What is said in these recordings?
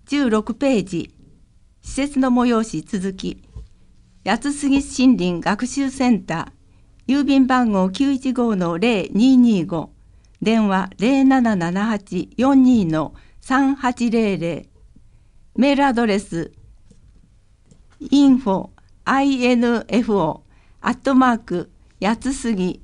16ページ、施設の催し続き、八つ杉森林学習センター、郵便番号 915-0225、電話 0778-42-3800、メールアドレス info やつすぎ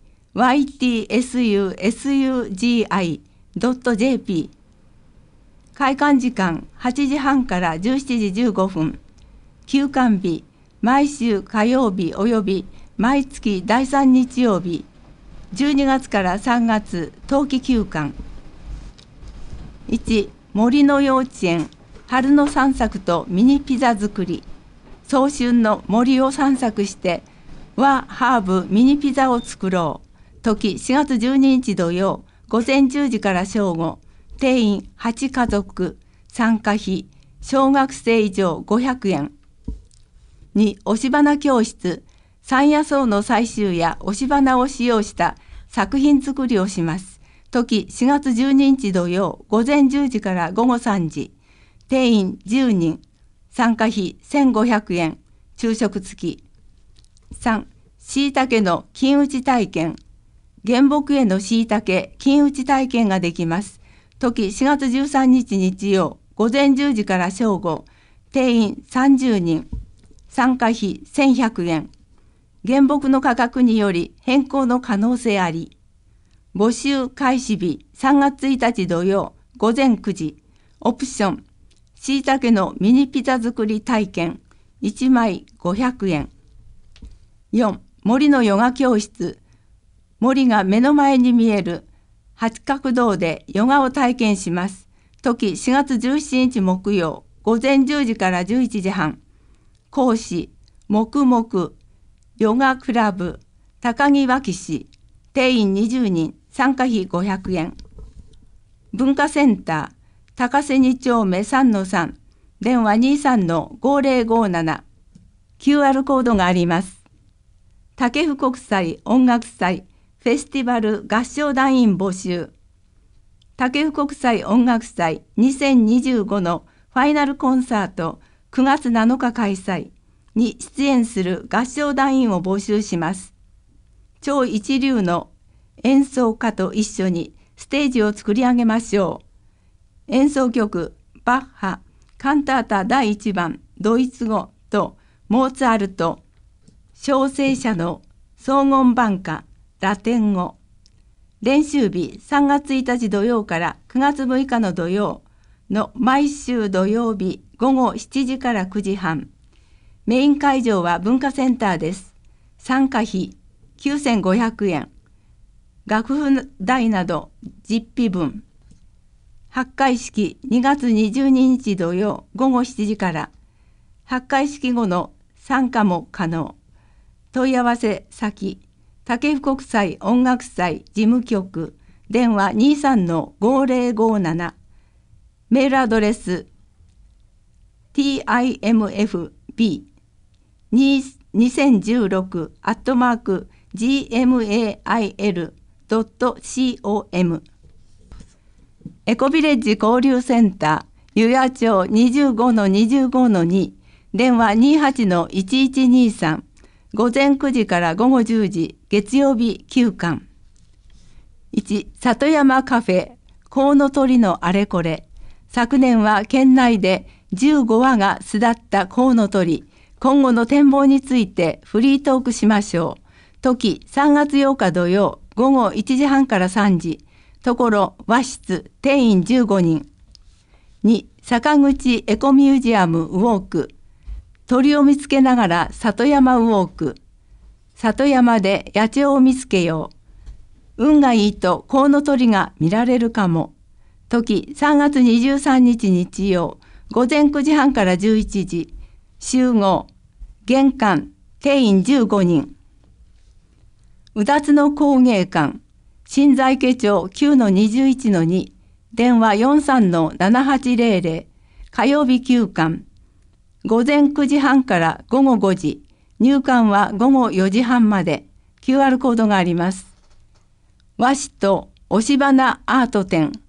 ytsusugi.jp。 開館時間8時半から17時15分。休館日毎週火曜日および毎月第3日曜日。12月から3月冬季休館。1、森の幼稚園春の散策とミニピザ作り。早春の森を散策して和ハーブミニピザを作ろう。時4月12日土曜午前10時から正午。定員8家族。参加費小学生以上500円。2、押し花教室。山野草の採集や押し花を使用した作品作りをします。時4月12日土曜午前10時から午後3時。定員10人。参加費1500円。昼食付き。3、しいたけの金打ち体験。原木へのしいたけ金打ち体験ができます。時4月13日日曜午前10時から正午。定員30人。参加費1100円。原木の価格により変更の可能性あり。募集開始日3月1日土曜午前9時。オプションしいたけのミニピザ作り体験1枚500円。4、森のヨガ教室。森が目の前に見える八角堂でヨガを体験します。時4月17日木曜午前10時から11時半。講師黙々ヨガクラブ高木脇市。定員20人。参加費500円。文化センター高瀬2丁目 3-3。電話 23-5057。QR コードがあります。武府国際音楽祭フェスティバル合唱団員募集。武府国際音楽祭2025のファイナルコンサート9月7日開催に出演する合唱団員を募集します。超一流の演奏家と一緒にステージを作り上げましょう。演奏曲バッハカンタータ第1番ドイツ語とモーツァルト小聖者の荘厳挽歌ラテン語。練習日3月1日土曜から9月6日の土曜の毎週土曜日午後7時から9時半。メイン会場は文化センターです。参加費9500円。楽譜代など実費分。発会式2月22日土曜午後7時から。発会式後の参加も可能。問い合わせ先武府国際音楽祭事務局。電話 23-5057。メールアドレス timf2016@gmail.com。 エコビレッジ交流センター湯谷町 25-25-2。電話 28-1123。午前9時から午後10時。月曜日休館。1、里山カフェコウノトリのあれこれ。昨年は県内で15羽が巣立ったコウノトリ。今後の展望についてフリートークしましょう。時3月8日土曜午後1時半から3時。ところ和室。定員15人。2、坂口エコミュージアムウォーク。鳥を見つけながら里山ウォーク。里山で野鳥を見つけよう。運がいいとコウノトリが見られるかも。時3月23日日曜午前9時半から11時。集合。玄関。定員15人。うだつの工芸館。新在家町 9-21-2。電話 43-7800。火曜日休館。午前9時半から午後5時。入館は午後4時半まで。QR コードがあります。和紙と押し花アート展。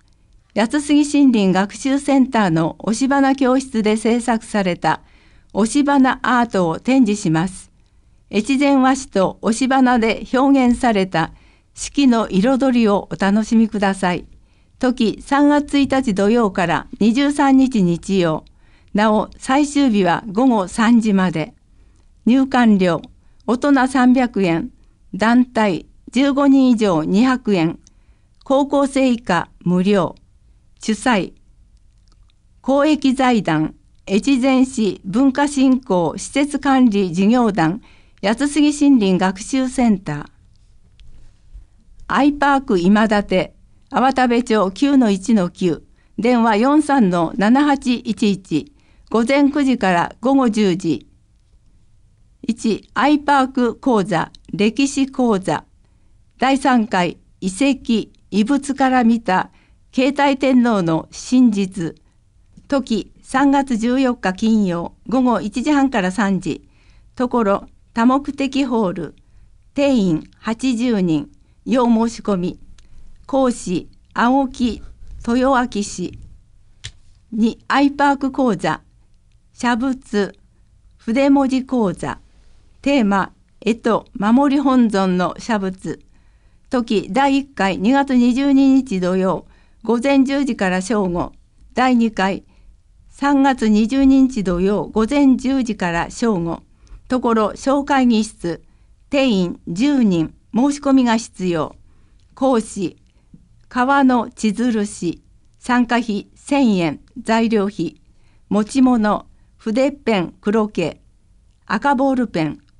八杉森林学習センターの押し花教室で制作された押し花アートを展示します。越前和紙と押し花で表現された四季の彩りをお楽しみください。時3月1日土曜から23日日曜。なお最終日は午後3時まで。入館料、大人300円、団体15人以上200円、高校生以下無料。主催、公益財団、越前市文化振興施設管理事業団、八杉森林学習センター。アイパーク今立、粟田部町 9-1-9、電話 43-7811、午前9時から午後10時。1、アイパーク講座、歴史講座。第3回遺跡、遺物から見た慶太天皇の真実。時3月14日金曜午後1時半から3時。ところ多目的ホール。定員80人。要申し込み。講師青木豊明氏。2、アイパーク講座。写仏、筆文字講座。テーマ、干支守り本尊の写仏。時第1回2月22日土曜午前10時から正午。第2回3月22日土曜午前10時から正午。ところ小会議室。定員10人。申し込みが必要。講師川野千鶴氏。参加費1000円。材料費。持ち物筆ペン黒系、赤ボールペン、